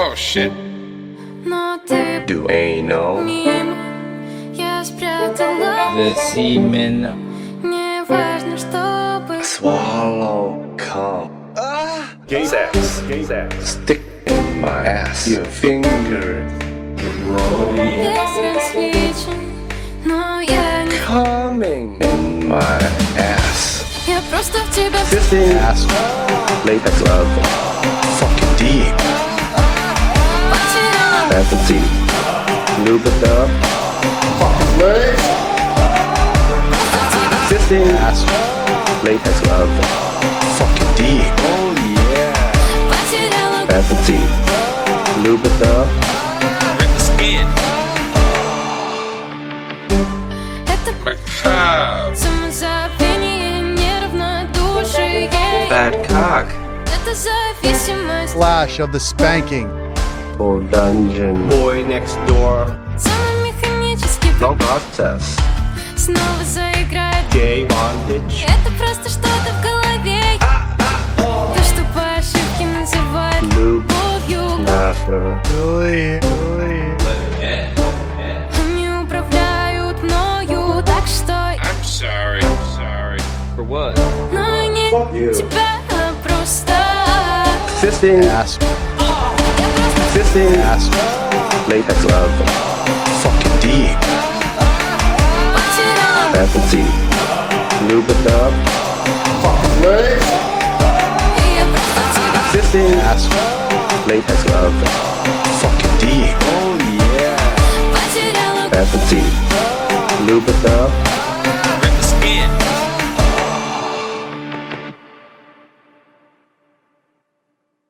Oh shit. Но ты Do ain't no мимо, я спрятала. The semen. Не важно, что было. swallow cum. Gay sex. Stick in my ass. Your finger Весь различен, но я не. coming in my ass. Я просто в тебя Fisting ass. Latex love. Fucking deep. потеряла. Fantasy. Lube it up. Fucking legs. Fisting ass. Latex love. Fucking deep. Oh yeah. Потеряла. Fantasy. Lube it up. Rip the skin. Это самозабвение, неравнодушие. Bad cock. Это зависимость. Flash of the spanking. Or dungeon. Boy next door. Самомеханически No process. снова заиграет. Gay bondage. Это просто что-то в голове. То, что по ошибке называют Lube. любовью. Master. Really? Они управляют мною, так что I'm sorry. For what? но не you. тебя просто. Fisting. Ass. Fisting. Ass. Latex love. Fucking deep. Потеряла. Fantasy. Lube it up. Fucking legs. Я просто тебя Fisting. Ass. Latex love. Fucking deep. Oh yeah. потеряла. Fantasy. Lube it up.